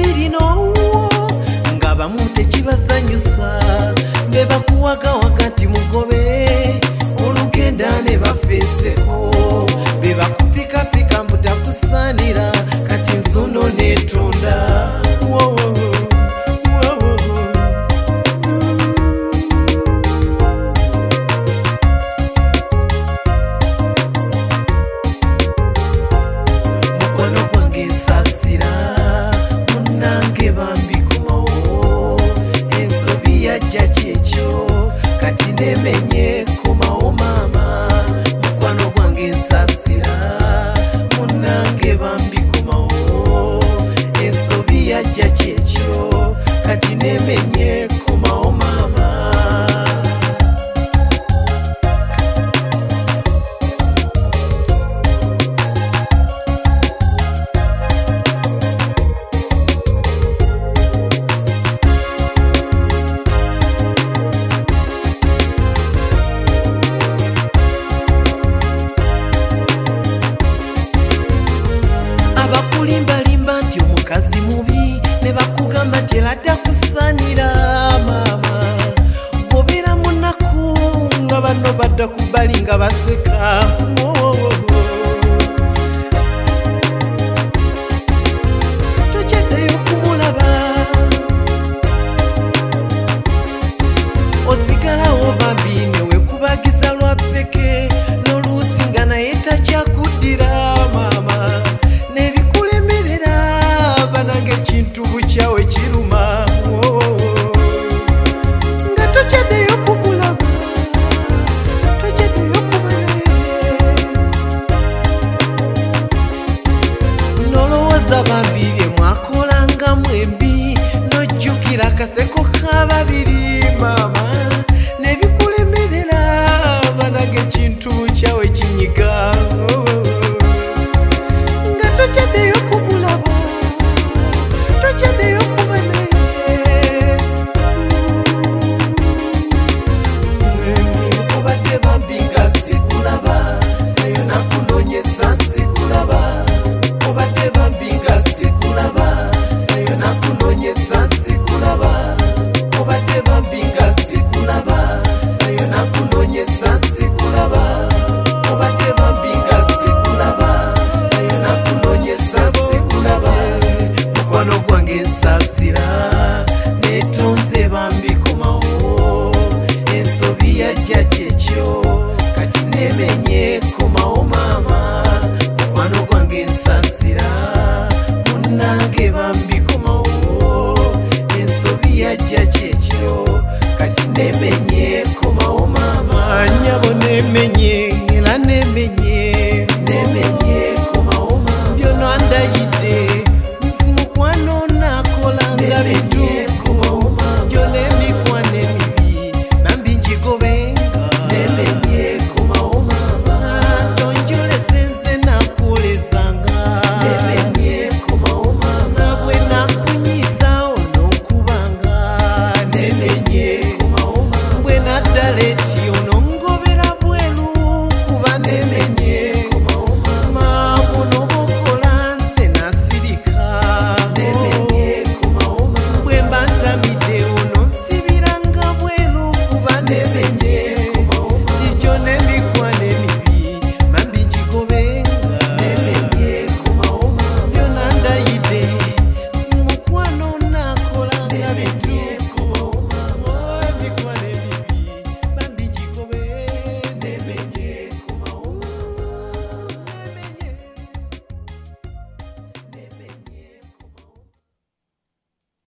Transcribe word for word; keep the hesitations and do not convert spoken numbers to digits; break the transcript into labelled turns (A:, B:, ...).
A: birino nga bamu tekibasanyusa be bakuwaga wakati mugobe olugenda ne bafeeseko be bakupikapika mbutakusaanira kati nzuno netonda nemenye komawo mama mukwano gwange nsasira munange bambi komawo ensobi yajja kyekyo kati nemenye komawo mama limbalimba nti omukazi mubi ne bakugamba telata kusanira mama bobera munaku nga bano badda kubali nga baseka tokyeddeyo kumulaba osigalawo bambi newekubagiza lwa peke n'oluusi nga naye takyakuddira mama ekintu bukyawe kiruma nga tokyaddeyo kumulaba tokyaddeyo kumanaye nolowooza bambi bye mwakolanga mwembi nojjukira akaseko k'ababiri mama nebikulemerera banage ekintu bukyawe kinyiga nga tokyaddeyo kumulaba tokyaddeyo kuba naye obadde bambi nga sikulaba nayo nakunoonyeza sikulaba obadde bambi nga sikulaba nayo nakunoonyeza sikulaba obadde bambi nga sikulaba nayo nakunoonyeza sikulaba obadde bambi nga sikulaba nayo nakunoonyeza sikulaba mukwano gwange nsasi